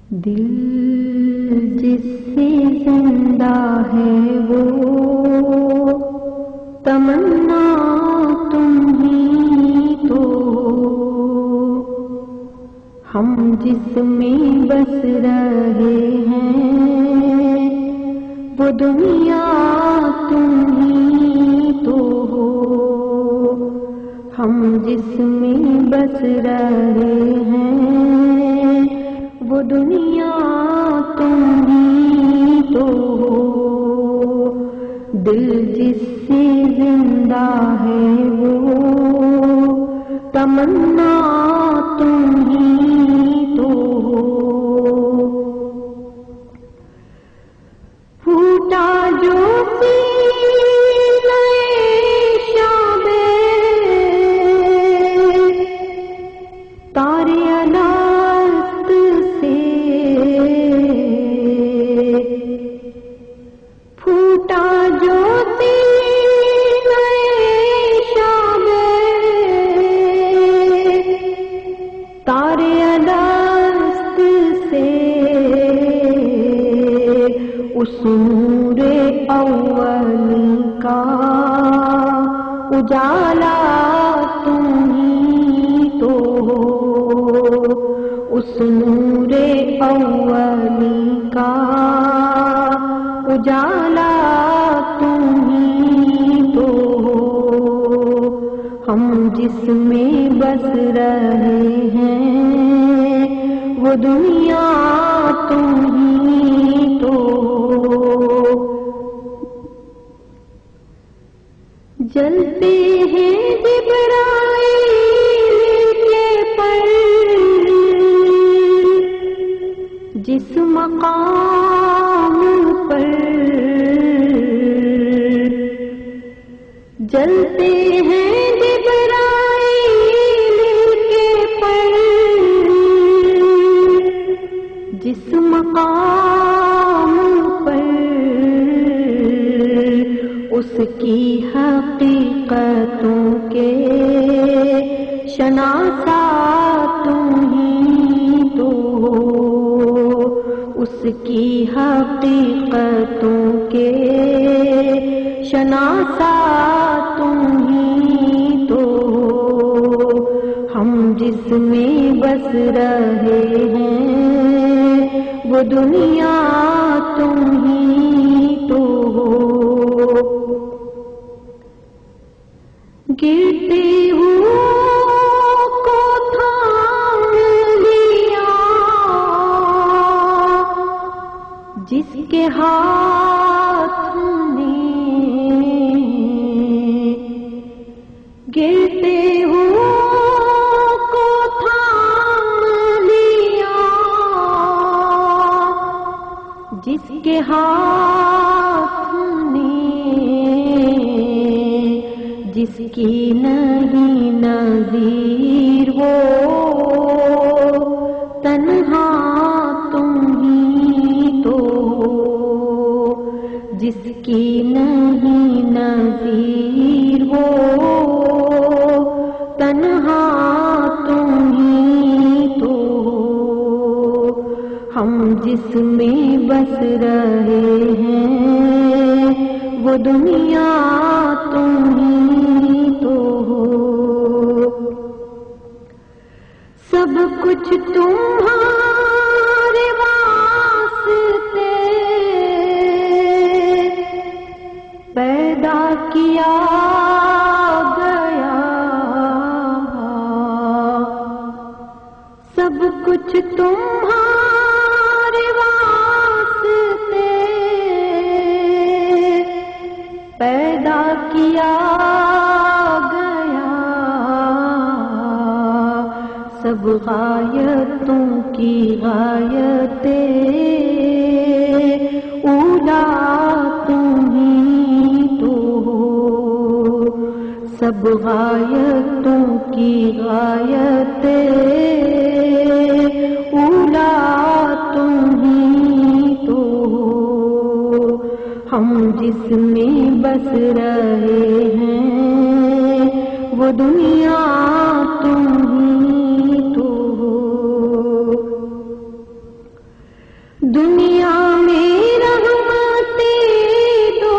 دل جس سے زندہ ہے وہ تمنا تم ہی تو، ہم جس میں بس رہے ہیں وہ دنیا تم ہی تو ہو، ہم جس میں بس رہے ہیں وہ دنیا تم ہی تو ہو، دل جس سے زندہ ہے وہ تمنا تم ہی تو ہو، پھوٹا جو سینہ شب تارے الست سے، پھوٹا جو سینہ شب تارے الست سے، اس نور اولی کا اجالا تم ہی تو ہو، اس نور اولی کا اجالا تم ہی تو ہو، ہم جس میں بس رہے ہیں وہ دنیا تم ہی تو ہو، جلتے ہیں جبرائیل کے پر جس مقام پر، جلتے ہیں جبرائیل کے پر جس مقام پر، اس کی حقیقتوں کے شناسا تم ہی تو ہو، اس کی حقیقتوں کے شناسا تم ہی تو ہو، ہم جس میں بس رہے ہیں وہ دنیا تم ہی تو ہو، گرتے ہوں کو تھام لیا جس کے ہاتھ نے، گرتے ہوں کو تھام لیا جس کے ہاتھ نے، جس کی نہیں نظیر وہ تنہا تم ہی تو ہو، جس کی نہیں نظیر وہ تنہا تم ہی تو ہو، ہم جس میں بس رہے ہیں وہ دنیا تم ہی تو ہو، سب کچھ تمہارے واسطے پیدا کیا گیا، سب کچھ تمہارے واسطے پیدا کیا گیا، سب غایتوں کی غایت اولا تم ہی تو ہو، سب غایتوں کی غایت اولا تم ہی تو ہو، ہم جس میں بس رہے ہیں وہ دنیا تم ہی تو ہو، دنیا میں رحمتیں دو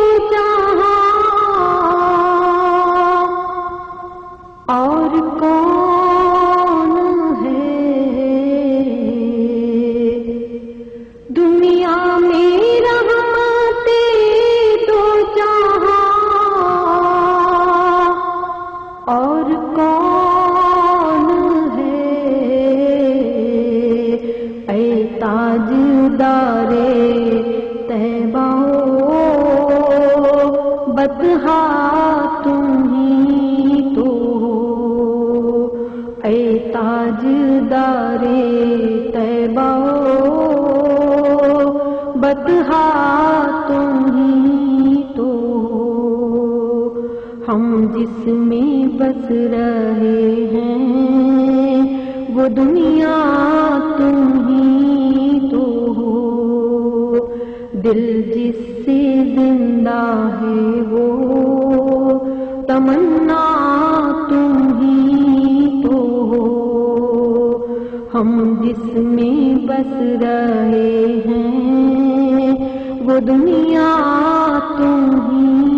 جہاں اور کون ہے؟ دنیا میں رحمتیں دو جہاں اور کون ہے؟ اے تاجدارے طیبہ بطحا تم ہی تو ہو، اے تاجدارے طیبہ بطحا تم ہی تو ہو۔ ہم جس میں بس رہے ہیں وہ دنیا تم ہی تو ہو، دل جس سے زندہ ہے وہ تمنا تم ہی تو ہو۔ ہم جس میں بس رہے ہیں وہ دنیا تم ہی